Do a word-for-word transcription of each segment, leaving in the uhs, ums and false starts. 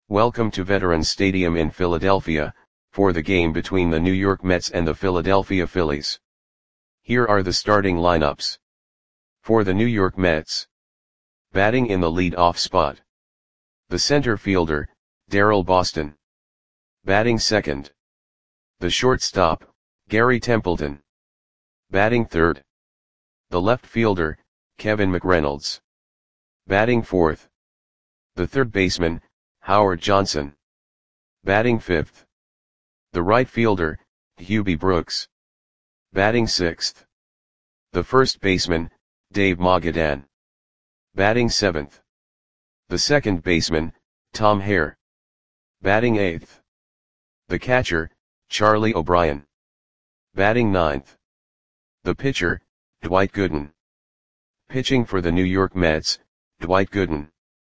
Welcome to Veterans Stadium in Philadelphia, for the game between the New York Mets and the Philadelphia Phillies. Here are the starting lineups. For the New York Mets. Batting in the lead-off spot. The center fielder, Daryl Boston. Batting second. The shortstop, Gary Templeton. Batting third. The left fielder, Kevin McReynolds. Batting fourth. The third baseman, Howard Johnson. Batting fifth. The right fielder, Hubie Brooks. Batting sixth. The first baseman, Dave Mogadan. Batting seventh. The second baseman, Tom Hare. Batting eighth. The catcher, Charlie O'Brien. Batting ninth. The pitcher, Dwight Gooden. Pitching for the New York Mets, Dwight Gooden.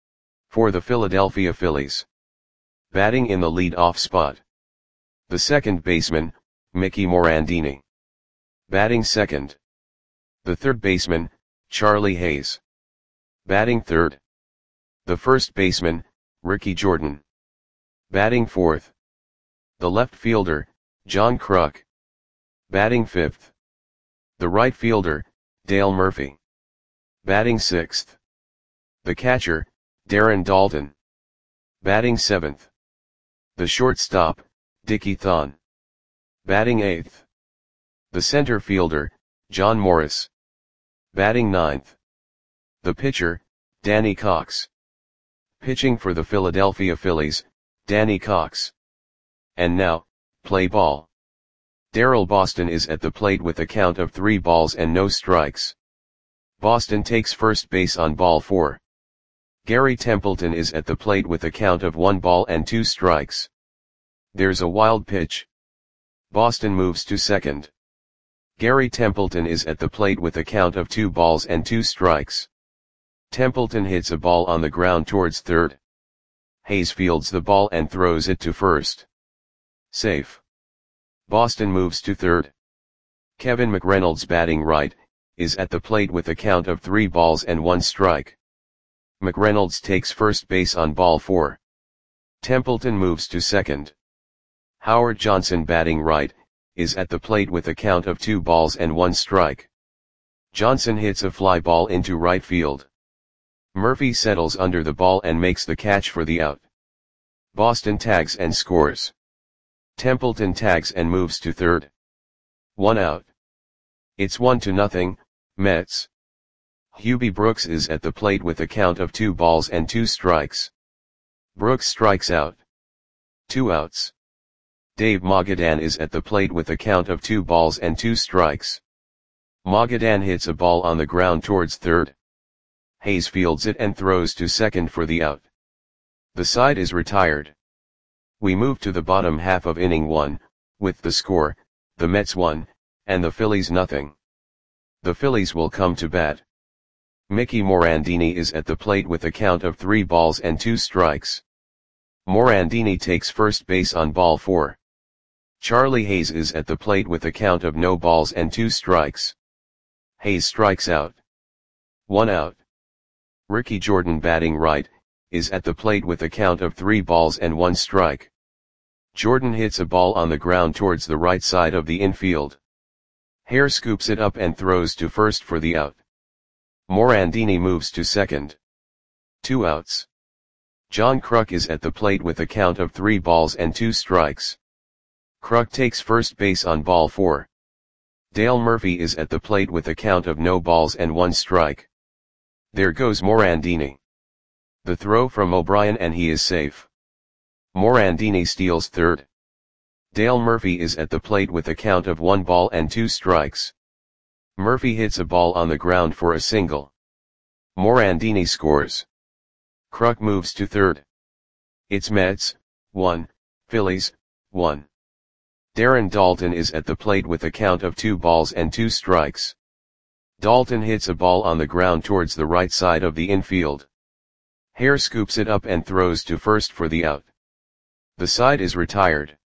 For the Philadelphia Phillies. Batting in the lead-off spot. The second baseman, Mickey Morandini. Batting second. The third baseman, Charlie Hayes. Batting third. The first baseman, Ricky Jordan. Batting fourth. The left fielder, John Kruk. Batting fifth. The right fielder, Dale Murphy. Batting sixth. The catcher, Darren Daulton. Batting seventh. The shortstop, Dickie Thon. Batting eighth. The center fielder, John Morris. Batting ninth. The pitcher, Danny Cox. Pitching for the Philadelphia Phillies, Danny Cox. And now, play ball. Daryl Boston is at the plate with a count of three balls and no strikes. Boston takes first base on ball four. Gary Templeton is at the plate with a count of one ball and two strikes. There's a wild pitch. Boston moves to second. Gary Templeton is at the plate with a count of two balls and two strikes. Templeton hits a ball on the ground towards third. Hayes fields the ball and throws it to first. Safe. Boston moves to third. Kevin McReynolds, batting right, is at the plate with a count of three balls and one strike. McReynolds takes first base on ball four. Templeton moves to second. Howard Johnson, batting right, is at the plate with a count of two balls and one strike. Johnson hits a fly ball into right field. Murphy settles under the ball and makes the catch for the out. Boston tags and scores. Templeton tags and moves to third. One out. It's one to nothing, Mets. Hubie Brooks is at the plate with a count of two balls and two strikes. Brooks strikes out. Two outs. Dave Mogadan is at the plate with a count of two balls and two strikes. Mogadan hits a ball on the ground towards third. Hayes fields it and throws to second for the out. The side is retired. We move to the bottom half of inning one, with the score, the Mets one, and the Phillies nothing. The Phillies will come to bat. Mickey Morandini is at the plate with a count of three balls and two strikes. Morandini takes first base on ball four. Charlie Hayes is at the plate with a count of no balls and two strikes. Hayes strikes out. One out. Ricky Jordan, batting right, is at the plate with a count of three balls and one strike. Jordan hits a ball on the ground towards the right side of the infield. Hare scoops it up and throws to first for the out. Morandini moves to second. Two outs. John Kruk is at the plate with a count of three balls and two strikes. Kruk takes first base on ball four. Dale Murphy is at the plate with a count of no balls and one strike. There goes Morandini. The throw from O'Brien and he is safe. Morandini steals third. Dale Murphy is at the plate with a count of one ball and two strikes. Murphy hits a ball on the ground for a single. Morandini scores. Kruk moves to third. It's Mets, one, Phillies, one. Darren Daulton is at the plate with a count of two balls and two strikes. Daulton hits a ball on the ground towards the right side of the infield. Hare scoops it up and throws to first for the out. The side is retired.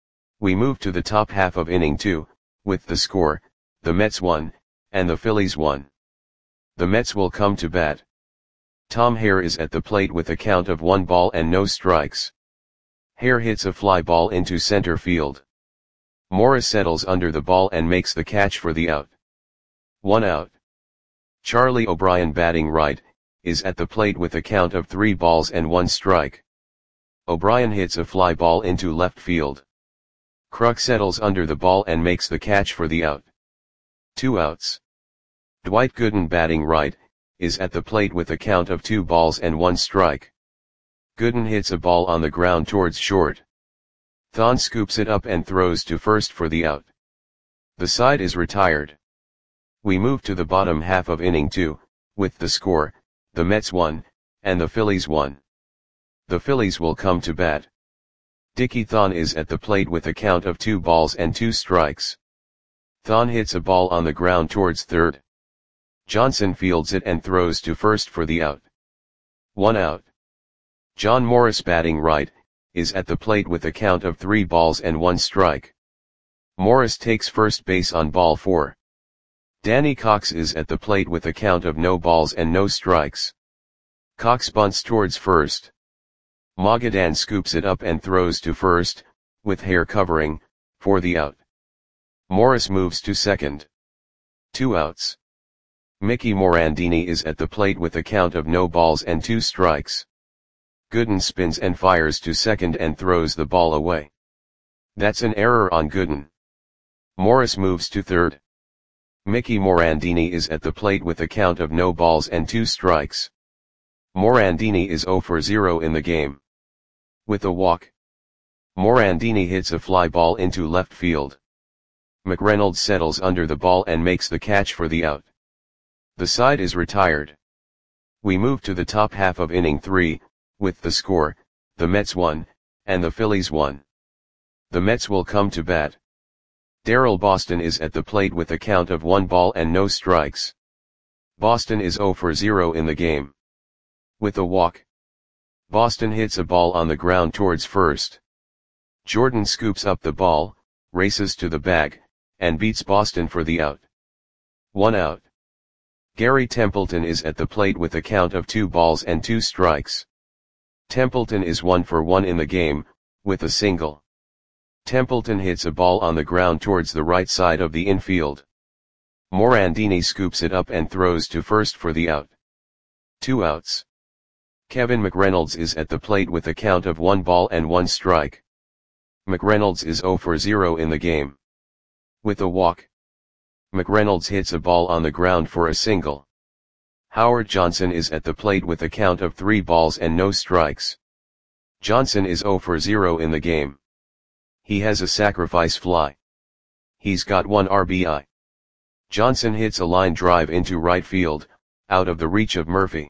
We move to the top half of inning two, with the score, the Mets one, and the Phillies one. The Mets will come to bat. Tom Hare is at the plate with a count of one ball and no strikes. Hare hits a fly ball into center field. Morris settles under the ball and makes the catch for the out. One out. Charlie O'Brien, batting right, is at the plate with a count of three balls and one strike. O'Brien hits a fly ball into left field. Kruk settles under the ball and makes the catch for the out. Two outs. Dwight Gooden, batting right, is at the plate with a count of two balls and one strike. Gooden hits a ball on the ground towards short. Thon scoops it up and throws to first for the out. The side is retired. We move to the bottom half of inning two, with the score, the Mets one, and the Phillies one. The Phillies will come to bat. Dickie Thon is at the plate with a count of two balls and two strikes. Thon hits a ball on the ground towards third. Johnson fields it and throws to first for the out. One out. John Morris, batting right, is at the plate with a count of three balls and one strike. Morris takes first base on ball four. Danny Cox is at the plate with a count of no balls and no strikes. Cox bunts towards first. Magadan scoops it up and throws to first, with Hare covering, for the out. Morris moves to second. Two outs. Mickey Morandini is at the plate with a count of no balls and two strikes. Gooden spins and fires to second and throws the ball away. That's an error on Gooden. Morris moves to third. Mickey Morandini is at the plate with a count of no balls and two strikes. Morandini is zero for zero in the game. With a walk, Morandini hits a fly ball into left field. McReynolds settles under the ball and makes the catch for the out. The side is retired. We move to the top half of inning three, with the score, the Mets one, and the Phillies one. The Mets will come to bat. Darrell Boston is at the plate with a count of one ball and no strikes. Boston is zero for zero in the game. With a walk, Boston hits a ball on the ground towards first. Jordan scoops up the ball, races to the bag, and beats Boston for the out. One out. Gary Templeton is at the plate with a count of two balls and two strikes. Templeton is one for one in the game, with a single. Templeton hits a ball on the ground towards the right side of the infield. Morandini scoops it up and throws to first for the out. Two outs. Kevin McReynolds is at the plate with a count of one ball and one strike. McReynolds is zero for zero in the game. With a walk, McReynolds hits a ball on the ground for a single. Howard Johnson is at the plate with a count of three balls and no strikes. Johnson is zero for zero in the game. He has a sacrifice fly. He's got one R B I. Johnson hits a line drive into right field, out of the reach of Murphy.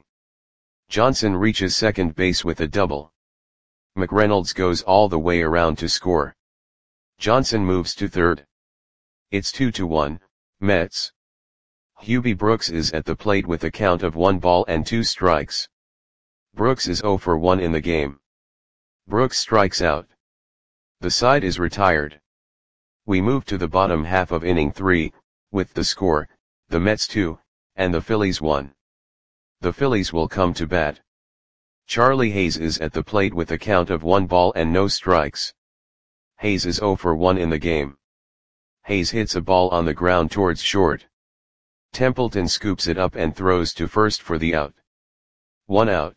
Johnson reaches second base with a double. McReynolds goes all the way around to score. Johnson moves to third. It's two to one, Mets. Hubie Brooks is at the plate with a count of one ball and two strikes. Brooks is zero for one in the game. Brooks strikes out. The side is retired. We move to the bottom half of inning three, with the score, the Mets two, and the Phillies one. The Phillies will come to bat. Charlie Hayes is at the plate with a count of one ball and no strikes. Hayes is zero for one in the game. Hayes hits a ball on the ground towards short. Templeton scoops it up and throws to first for the out. One out.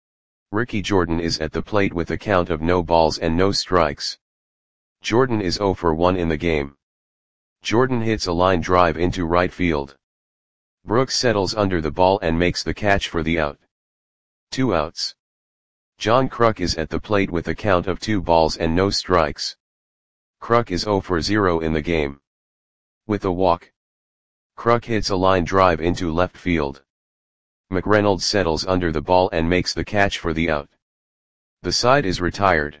Ricky Jordan is at the plate with a count of no balls and no strikes. Jordan is zero for one in the game. Jordan hits a line drive into right field. Brooks settles under the ball and makes the catch for the out. Two outs. John Kruk is at the plate with a count of two balls and no strikes. Kruk is zero for zero in the game. With a walk, Kruk hits a line drive into left field. McReynolds settles under the ball and makes the catch for the out. The side is retired.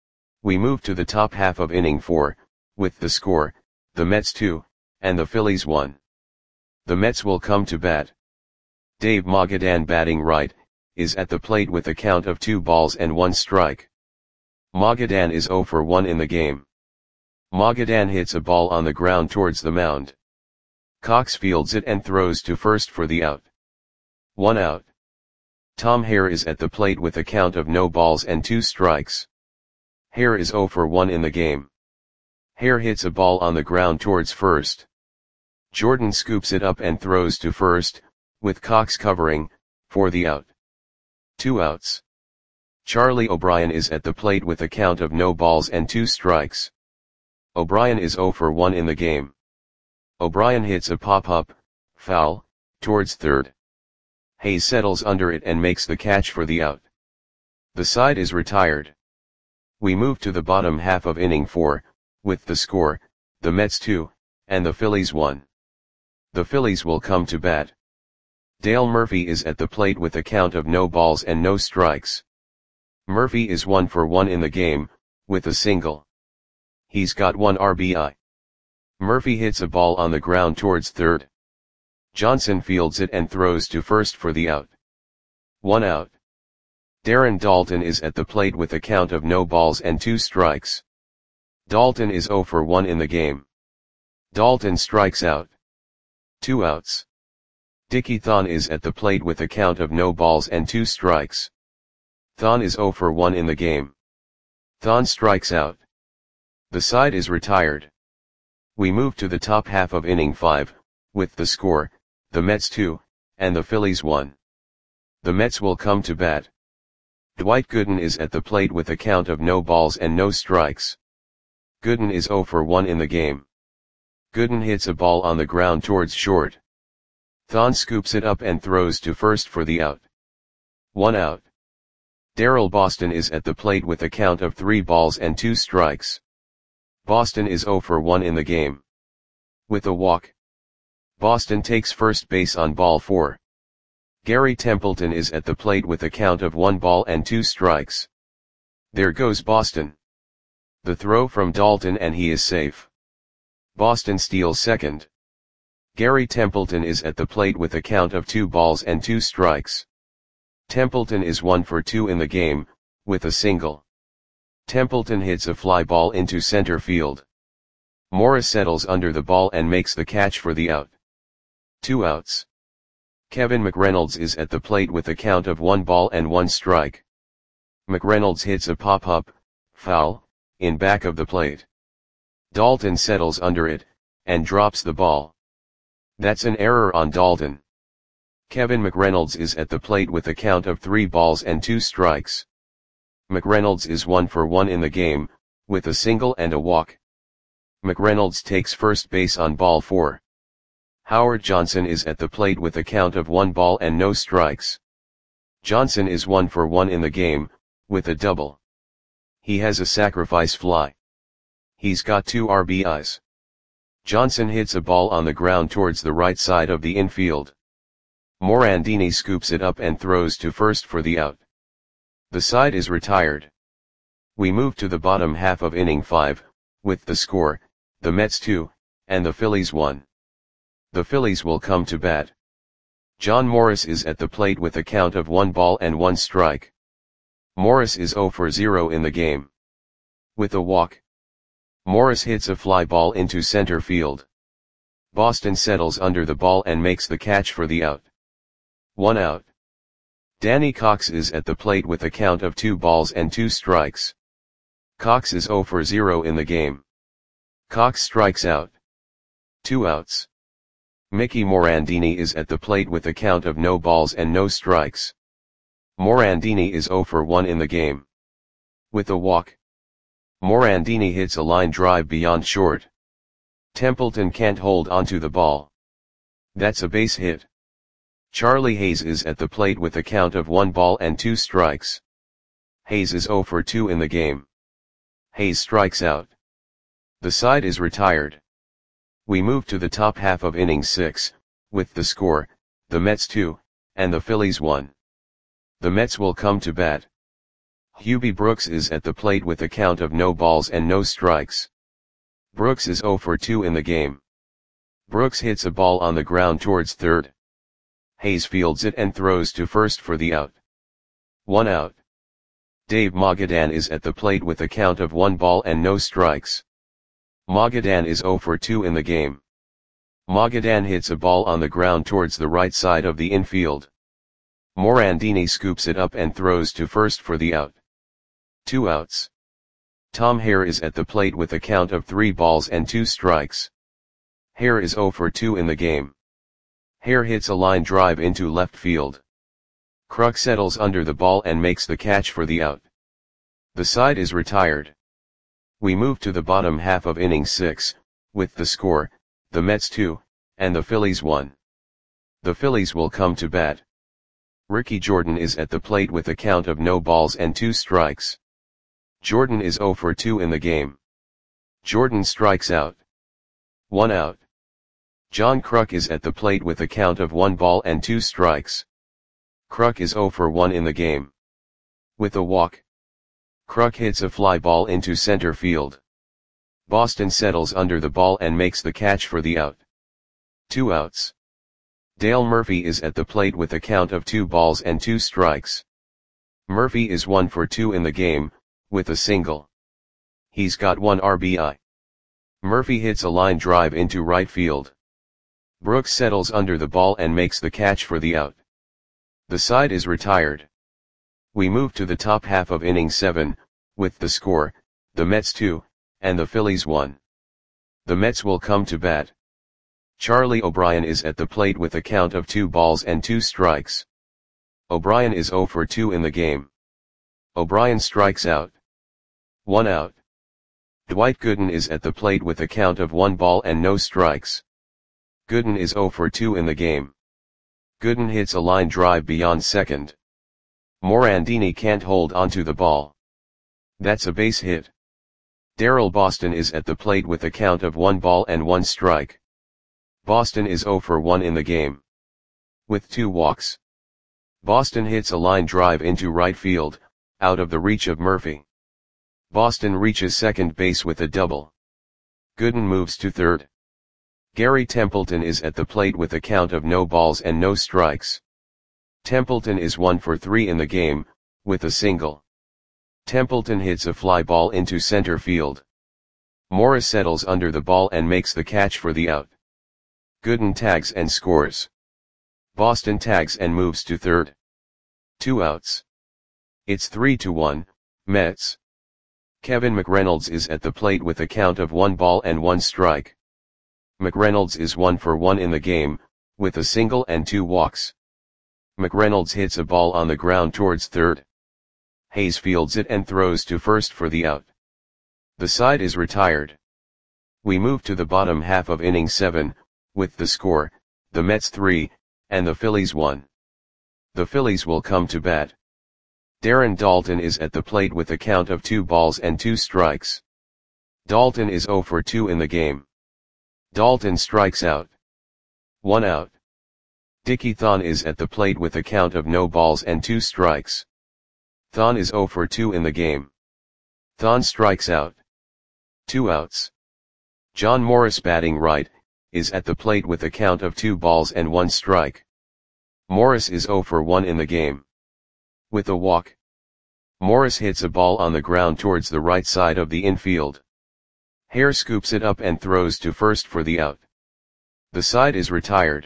We move to the top half of inning four, with the score, the Mets two, and the Phillies one. The Mets will come to bat. Dave Magadan, batting right, is at the plate with a count of two balls and one strike. Magadan is zero for one in the game. Magadan hits a ball on the ground towards the mound. Cox fields it and throws to first for the out. One out. Tom Hare is at the plate with a count of no balls and two strikes. Hare is zero for one in the game. Hare hits a ball on the ground towards first. Jordan scoops it up and throws to first, with Cox covering, for the out. Two outs. Charlie O'Brien is at the plate with a count of no balls and two strikes. O'Brien is zero for one in the game. O'Brien hits a pop-up, foul, towards third. Hayes settles under it and makes the catch for the out. The side is retired. We move to the bottom half of inning four, with the score, the Mets two, and the Phillies one. The Phillies will come to bat. Dale Murphy is at the plate with a count of no balls and no strikes. Murphy is one for one in the game, with a single. He's got one R B I. Murphy hits a ball on the ground towards third. Johnson fields it and throws to first for the out. One out. Darren Daulton is at the plate with a count of no balls and two strikes. Daulton is zero for one in the game. Daulton strikes out. Two outs. Dickie Thon is at the plate with a count of no balls and two strikes. Thon is zero for one in the game. Thon strikes out. The side is retired. We move to the top half of inning five, with the score, the Mets two, and the Phillies one. The Mets will come to bat. Dwight Gooden is at the plate with a count of no balls and no strikes. Gooden is zero for one in the game. Gooden hits a ball on the ground towards short. Thon scoops it up and throws to first for the out. One out. Darrell Boston is at the plate with a count of three balls and two strikes. Boston is zero for one in the game. With a walk. Boston takes first base on ball four. Gary Templeton is at the plate with a count of one ball and two strikes. There goes Boston. The throw from Daulton and he is safe. Boston steals second. Gary Templeton is at the plate with a count of two balls and two strikes. Templeton is one for two in the game, with a single. Templeton hits a fly ball into center field. Morris settles under the ball and makes the catch for the out. Two outs. Kevin McReynolds is at the plate with a count of one ball and one strike. McReynolds hits a pop-up, foul, in back of the plate. Daulton settles under it, and drops the ball. That's an error on Daulton. Kevin McReynolds is at the plate with a count of three balls and two strikes. McReynolds is one for one in the game, with a single and a walk. McReynolds takes first base on ball four. Howard Johnson is at the plate with a count of one ball and no strikes. Johnson is one for one in the game, with a double. He has a sacrifice fly. He's got two R B Is. Johnson hits a ball on the ground towards the right side of the infield. Morandini scoops it up and throws to first for the out. The side is retired. We move to the bottom half of inning five, with the score, the Mets two, and the Phillies one. The Phillies will come to bat. John Morris is at the plate with a count of one ball and one strike. Morris is zero for zero in the game. With a walk. Morris hits a fly ball into center field. Boston settles under the ball and makes the catch for the out. One out. Danny Cox is at the plate with a count of two balls and two strikes. Cox is zero for zero in the game. Cox strikes out. Two outs. Mickey Morandini is at the plate with a count of no balls and no strikes. Morandini is zero for one in the game. With a walk. Morandini hits a line drive beyond short. Templeton can't hold onto the ball. That's a base hit. Charlie Hayes is at the plate with a count of one ball and two strikes. Hayes is zero for two in the game. Hayes strikes out. The side is retired. We move to the top half of inning six, with the score, the Mets two, and the Phillies one. The Mets will come to bat. Hubie Brooks is at the plate with a count of no balls and no strikes. Brooks is zero for two in the game. Brooks hits a ball on the ground towards third. Hayes fields it and throws to first for the out. One out. Dave Magadan is at the plate with a count of one ball and no strikes. Magadan is zero for two in the game. Magadan hits a ball on the ground towards the right side of the infield. Morandini scoops it up and throws to first for the out. Two outs. Tom Hare is at the plate with a count of three balls and two strikes. Hare is zero for two in the game. Hare hits a line drive into left field. Kruk settles under the ball and makes the catch for the out. The side is retired. We move to the bottom half of inning six, with the score, the Mets two, and the Phillies one. The Phillies will come to bat. Ricky Jordan is at the plate with a count of no balls and two strikes. Jordan is zero for two in the game. Jordan strikes out. One out. John Kruk is at the plate with a count of one ball and two strikes. Kruk is zero for one in the game. With a walk. Kruk hits a fly ball into center field. Boston settles under the ball and makes the catch for the out. Two outs. Dale Murphy is at the plate with a count of two balls and two strikes. Murphy is one for two in the game, with a single. He's got one R B I. Murphy hits a line drive into right field. Brooks settles under the ball and makes the catch for the out. The side is retired. We move to the top half of inning seven, with the score, the Mets two, and the Phillies one. The Mets will come to bat. Charlie O'Brien is at the plate with a count of two balls and two strikes. O'Brien is zero for two in the game. O'Brien strikes out. One out. Dwight Gooden is at the plate with a count of one ball and no strikes. Gooden is zero for two in the game. Gooden hits a line drive beyond second. Morandini can't hold onto the ball. That's a base hit. Darrell Boston is at the plate with a count of one ball and one strike. Boston is zero for one in the game. With two walks. Boston hits a line drive into right field, out of the reach of Murphy. Boston reaches second base with a double. Gooden moves to third. Gary Templeton is at the plate with a count of no balls and no strikes. Templeton is one for three in the game, with a single. Templeton hits a fly ball into center field. Morris settles under the ball and makes the catch for the out. Gooden tags and scores. Boston tags and moves to third. Two outs. It's three to one, Mets. Kevin McReynolds is at the plate with a count of one ball and one strike. McReynolds is one for one in the game, with a single and two walks. McReynolds hits a ball on the ground towards third. Hayes fields it and throws to first for the out. The side is retired. We move to the bottom half of inning seven, with the score, the Mets three, and the Phillies one. The Phillies will come to bat. Darren Daulton is at the plate with a count of two balls and two strikes. Daulton is zero for two in the game. Daulton strikes out. One out. Dickie Thon is at the plate with a count of no balls and two strikes. Thon is zero for two in the game. Thon strikes out. Two outs. John Morris, batting right, is at the plate with a count of two balls and one strike. Morris is zero for one in the game. With a walk. Morris hits a ball on the ground towards the right side of the infield. Hare scoops it up and throws to first for the out. The side is retired.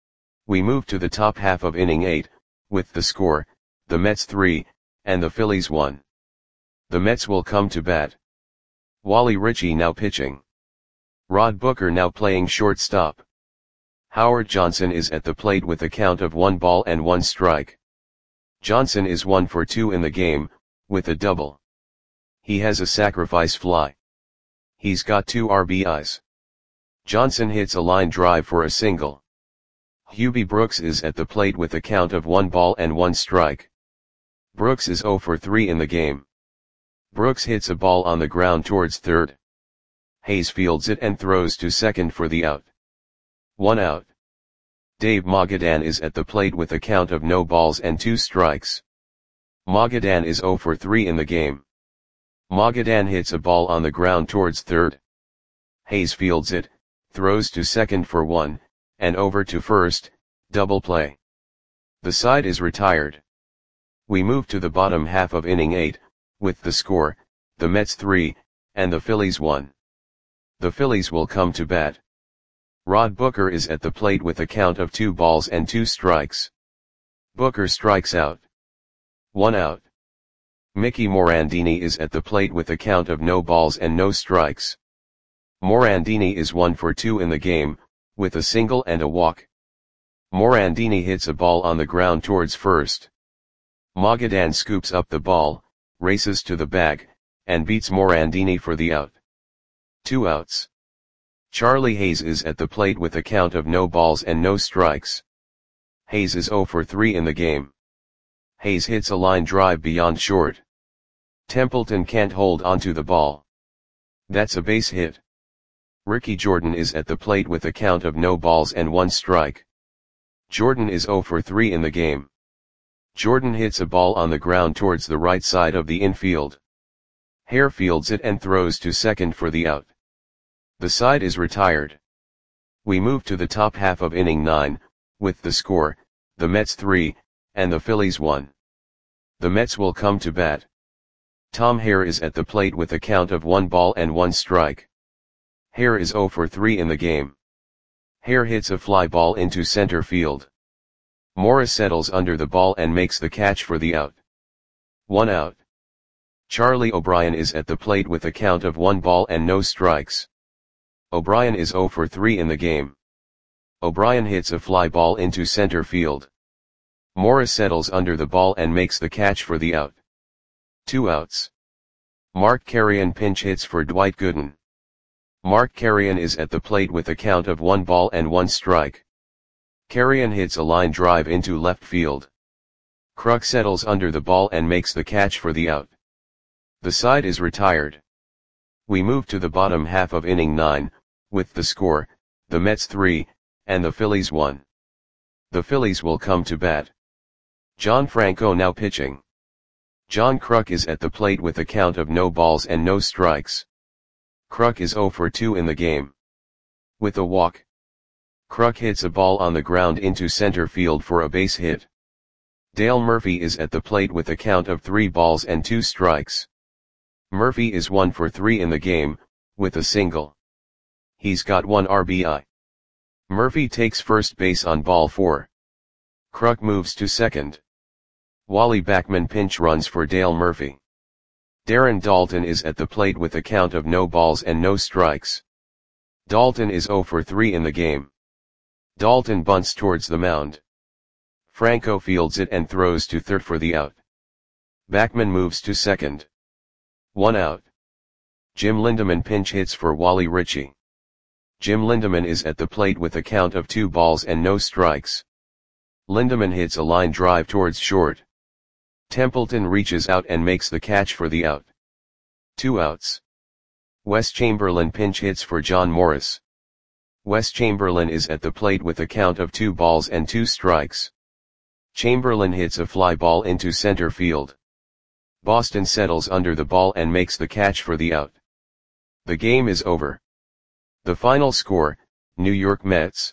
We move to the top half of inning eight, with the score, the Mets three, and the Phillies one. The Mets will come to bat. Wally Ritchie now pitching. Rod Booker now playing shortstop. Howard Johnson is at the plate with a count of one ball and one strike. Johnson is one for two in the game, with a double. He has a sacrifice fly. He's got two R B Is. Johnson hits a line drive for a single. Hubie Brooks is at the plate with a count of one ball and one strike. Brooks is zero for three in the game. Brooks hits a ball on the ground towards third. Hayes fields it and throws to second for the out. One out. Dave Magadan is at the plate with a count of no balls and two strikes. Magadan is zero for three in the game. Magadan hits a ball on the ground towards third. Hayes fields it, throws to second for one, and over to first, double play. The side is retired. We move to the bottom half of inning eight, with the score, the Mets three, and the Phillies one. The Phillies will come to bat. Rod Booker is at the plate with a count of two balls and two strikes. Booker strikes out. One out. Mickey Morandini is at the plate with a count of no balls and no strikes. Morandini is one for two in the game, with a single and a walk. Morandini hits a ball on the ground towards first. Magadan scoops up the ball, races to the bag, and beats Morandini for the out. Two outs. Charlie Hayes is at the plate with a count of no balls and no strikes. Hayes is zero for three in the game. Hayes hits a line drive beyond short. Templeton can't hold onto the ball. That's a base hit. Ricky Jordan is at the plate with a count of no balls and one strike. Jordan is zero for three in the game. Jordan hits a ball on the ground towards the right side of the infield. Hare fields it and throws to second for the out. The side is retired. We move to the top half of inning nine, with the score, the Mets three, and the Phillies one. The Mets will come to bat. Tom Hare is at the plate with a count of one ball and one strike. Hare is zero for three in the game. Hare hits a fly ball into center field. Morris settles under the ball and makes the catch for the out. One out. Charlie O'Brien is at the plate with a count of one ball and no strikes. O'Brien is zero for three in the game. O'Brien hits a fly ball into center field. Morris settles under the ball and makes the catch for the out. Two outs. Mark Carrion pinch hits for Dwight Gooden. Mark Carrion is at the plate with a count of one ball and one strike. Carrion hits a line drive into left field. Kruk settles under the ball and makes the catch for the out. The side is retired. We move to the bottom half of inning nine, with the score, the Mets three, and the Phillies one. The Phillies will come to bat. John Franco now pitching. John Kruk is at the plate with a count of no balls and no strikes. Kruk is zero for two in the game. With a walk. Kruk hits a ball on the ground into center field for a base hit. Dale Murphy is at the plate with a count of three balls and two strikes. Murphy is one for three in the game, with a single. He's got one R B I. Murphy takes first base on ball four. Kruk moves to second. Wally Backman pinch runs for Dale Murphy. Darren Daulton is at the plate with a count of no balls and no strikes. Daulton is zero for three in the game. Daulton bunts towards the mound. Franco fields it and throws to third for the out. Backman moves to second. One out. Jim Lindeman pinch hits for Wally Ritchie. Jim Lindeman is at the plate with a count of two balls and no strikes. Lindeman hits a line drive towards short. Templeton reaches out and makes the catch for the out. Two outs. Wes Chamberlain pinch hits for John Morris. Wes Chamberlain is at the plate with a count of two balls and two strikes. Chamberlain hits a fly ball into center field. Boston settles under the ball and makes the catch for the out. The game is over. The final score, New York Mets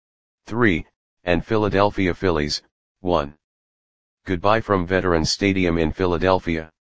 three, and Philadelphia Phillies one. Goodbye from Veterans Stadium in Philadelphia.